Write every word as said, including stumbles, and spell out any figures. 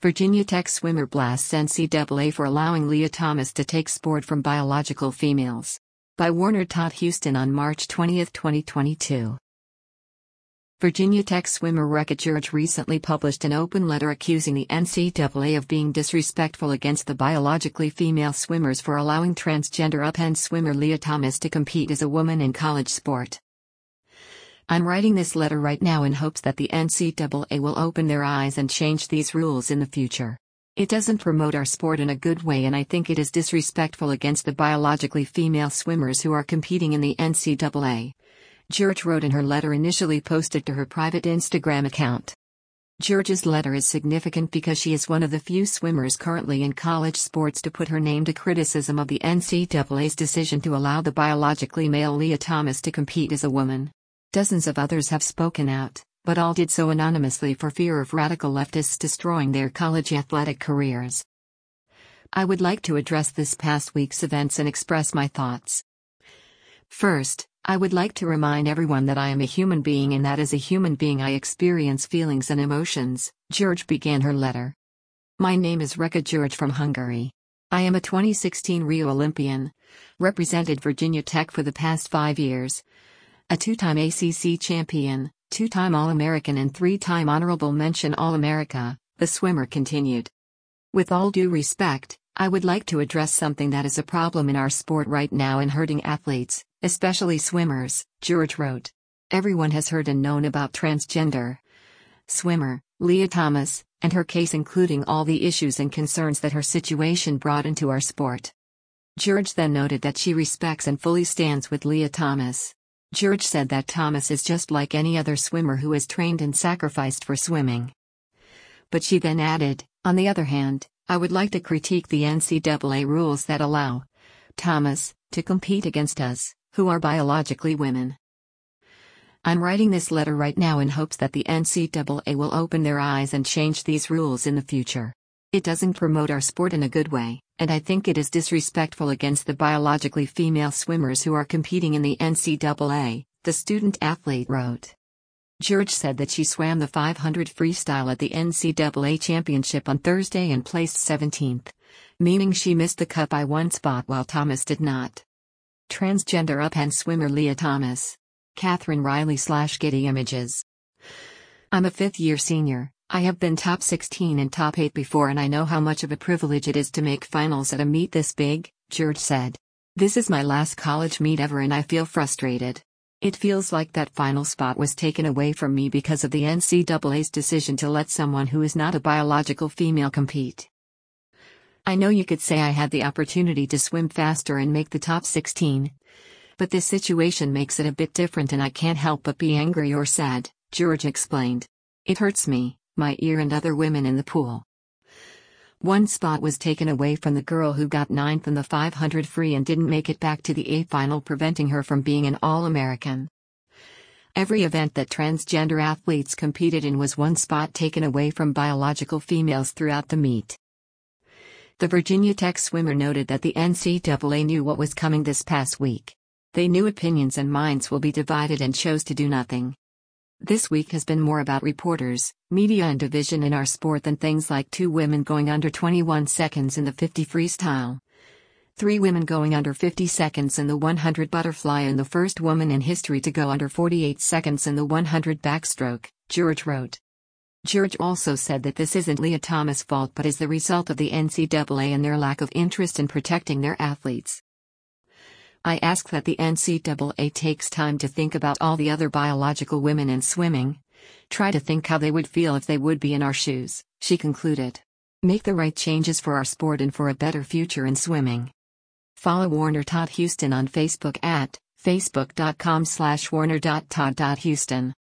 Virginia Tech swimmer blasts N C double A for allowing Lia Thomas to take sport from biological females. By Warner Todd Houston on March twentieth, twenty twenty-two. Virginia Tech swimmer Rekha George recently published an open letter accusing the N C double A of being disrespectful against the biologically female swimmers for allowing transgender upend swimmer Lia Thomas to compete as a woman in college sport. I'm writing this letter right now in hopes that the N C double A will open their eyes and change these rules in the future. It doesn't promote our sport in a good way, and I think it is disrespectful against the biologically female swimmers who are competing in the N C double A. George wrote in her letter initially posted to her private Instagram account. George's letter is significant because she is one of the few swimmers currently in college sports to put her name to criticism of the N C double A's decision to allow the biologically male Lia Thomas to compete as a woman. Dozens of others have spoken out, but all did so anonymously for fear of radical leftists destroying their college athletic careers. I would like to address this past week's events and express my thoughts. First, I would like to remind everyone that I am a human being and that as a human being I experience feelings and emotions, George began her letter. My name is Rekha George from Hungary. I am a twenty sixteen Rio Olympian, represented Virginia Tech for the past five years, a two-time A C C champion, two-time All-American and three-time Honorable Mention All-America, the swimmer continued. With all due respect, I would like to address something that is a problem in our sport right now and hurting athletes, especially swimmers, George wrote. Everyone has heard and known about transgender swimmer, Lia Thomas, and her case, including all the issues and concerns that her situation brought into our sport. George then noted that she respects and fully stands with Lia Thomas. George said that Thomas is just like any other swimmer who is trained and sacrificed for swimming. But she then added, on the other hand, I would like to critique the N C double A rules that allow Thomas to compete against us, who are biologically women. I'm writing this letter right now in hopes that the N C double A will open their eyes and change these rules in the future. It doesn't promote our sport in a good way, and I think it is disrespectful against the biologically female swimmers who are competing in the N C double A, the student athlete wrote. George said that she swam the five hundred freestyle at the N C double A championship on Thursday and placed seventeenth, meaning she missed the cut by one spot while Thomas did not. Transgender upend swimmer Lia Thomas. Catherine Riley slash Getty Images. I'm a fifth-year senior. I have been top sixteen and top eight before, and I know how much of a privilege it is to make finals at a meet this big, George said. This is my last college meet ever and I feel frustrated. It feels like that final spot was taken away from me because of the N C double A's decision to let someone who is not a biological female compete. I know you could say I had the opportunity to swim faster and make the top sixteen. But this situation makes it a bit different and I can't help but be angry or sad, George explained. It hurts me, my ear and other women in the pool. One spot was taken away from the girl who got ninth in the five hundred free and didn't make it back to the A final, preventing her from being an All-American. Every event that transgender athletes competed in was one spot taken away from biological females throughout the meet. The Virginia Tech swimmer noted that the N C double A knew what was coming this past week. They knew opinions and minds will be divided and chose to do nothing. This week has been more about reporters, media and division in our sport than things like two women going under twenty-one seconds in the fifty freestyle, three women going under fifty seconds in the one hundred butterfly, and the first woman in history to go under forty-eight seconds in the one hundred backstroke, George wrote. George also said that this isn't Lia Thomas' fault but is the result of the N C double A and their lack of interest in protecting their athletes. I ask that the N C double A takes time to think about all the other biological women in swimming. Try to think how they would feel if they would be in our shoes, she concluded. Make the right changes for our sport and for a better future in swimming. Follow Warner Todd Houston on Facebook at facebook dot com slash warner dot todd dot houston.